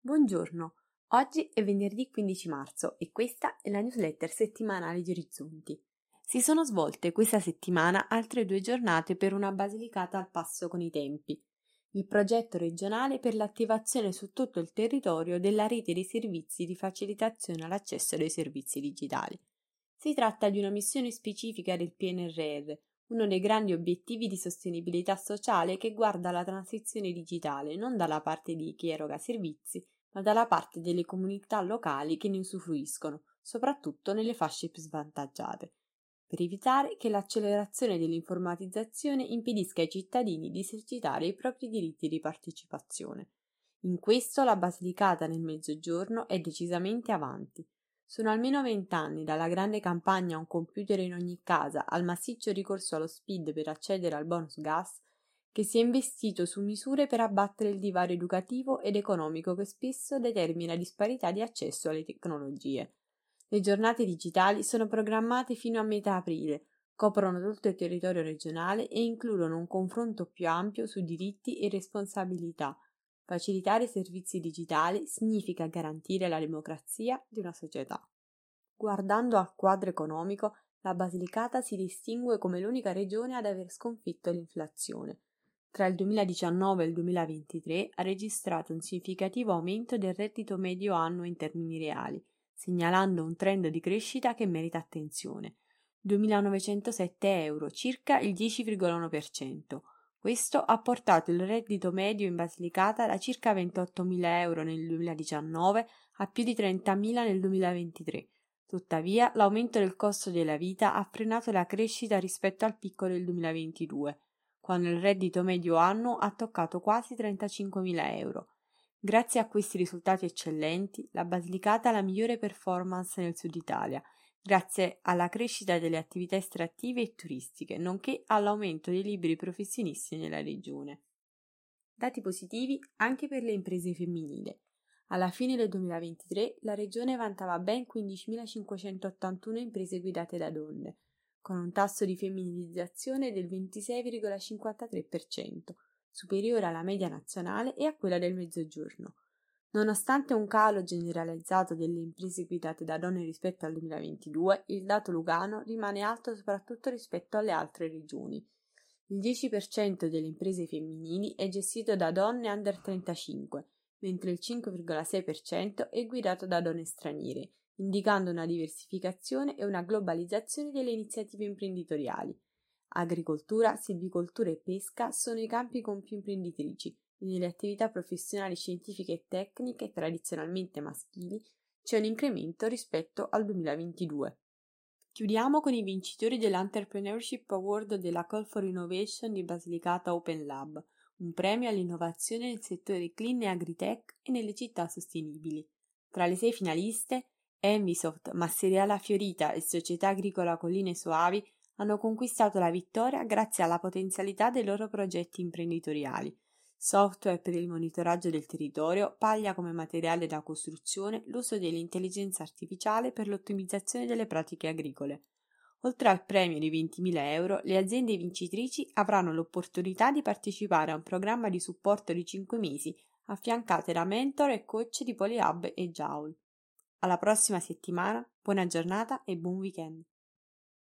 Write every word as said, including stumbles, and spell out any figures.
Buongiorno, oggi è venerdì quindici marzo e questa è la newsletter settimanale di Orizzonti. Si sono svolte questa settimana altre due giornate per una Basilicata al passo con i tempi. Il progetto regionale per l'attivazione su tutto il territorio della rete dei servizi di facilitazione all'accesso ai servizi digitali. Si tratta di una missione specifica del P N R R, uno dei grandi obiettivi di sostenibilità sociale che guarda alla transizione digitale non dalla parte di chi eroga servizi, ma dalla parte delle comunità locali che ne usufruiscono, soprattutto nelle fasce più svantaggiate, per evitare che l'accelerazione dell'informatizzazione impedisca ai cittadini di esercitare i propri diritti di partecipazione. In questo la Basilicata nel Mezzogiorno è decisamente avanti. Sono almeno vent'anni dalla grande campagna Un computer in ogni casa al massiccio ricorso allo SPID per accedere al bonus gas, che si è investito su misure per abbattere il divario educativo ed economico che spesso determina disparità di accesso alle tecnologie. Le giornate digitali sono programmate fino a metà aprile, coprono tutto il territorio regionale e includono un confronto più ampio su diritti e responsabilità. Facilitare i servizi digitali significa garantire la democrazia di una società. Guardando al quadro economico, la Basilicata si distingue come l'unica regione ad aver sconfitto l'inflazione. Tra il duemiladiciannove e il duemilaventitré ha registrato un significativo aumento del reddito medio annuo in termini reali, segnalando un trend di crescita che merita attenzione. duemilanovecentosette euro, circa il dieci virgola uno per cento. Questo ha portato il reddito medio in Basilicata da circa ventottomila euro nel duemiladiciannove a più di trentamila nel duemilaventitré. Tuttavia, l'aumento del costo della vita ha frenato la crescita rispetto al picco del duemilaventidue, quando il reddito medio annuo ha toccato quasi trentacinquemila euro. Grazie a questi risultati eccellenti, la Basilicata ha la migliore performance nel Sud Italia, grazie alla crescita delle attività estrattive e turistiche, nonché all'aumento dei liberi professionisti nella regione. Dati positivi anche per le imprese femminili. Alla fine del duemilaventitré la regione vantava ben quindicimilacinquecentottantuno imprese guidate da donne, con un tasso di femminilizzazione del ventisei virgola cinquantatré per cento, superiore alla media nazionale e a quella del Mezzogiorno. Nonostante un calo generalizzato delle imprese guidate da donne rispetto al duemilaventidue, il dato lucano rimane alto soprattutto rispetto alle altre regioni. Il dieci per cento delle imprese femminili è gestito da donne under trentacinque, mentre il cinque virgola sei per cento è guidato da donne straniere, indicando una diversificazione e una globalizzazione delle iniziative imprenditoriali. Agricoltura, silvicoltura e pesca sono i campi con più imprenditrici e nelle attività professionali scientifiche e tecniche tradizionalmente maschili c'è un incremento rispetto al duemilaventidue. Chiudiamo con i vincitori dell'Entrepreneurship Award della Call for Innovation di Basilicata Open Lab, un premio all'innovazione nel settore clean e agritech e nelle città sostenibili. Tra le sei finaliste, Envisoft, Massereala Fiorita e Società Agricola Colline Soavi hanno conquistato la vittoria grazie alla potenzialità dei loro progetti imprenditoriali. Software per il monitoraggio del territorio, paglia come materiale da costruzione, l'uso dell'intelligenza artificiale per l'ottimizzazione delle pratiche agricole. Oltre al premio di ventimila euro, le aziende vincitrici avranno l'opportunità di partecipare a un programma di supporto di cinque mesi, affiancate da mentor e coach di PolyHub e Joule. Alla prossima settimana, buona giornata e buon weekend!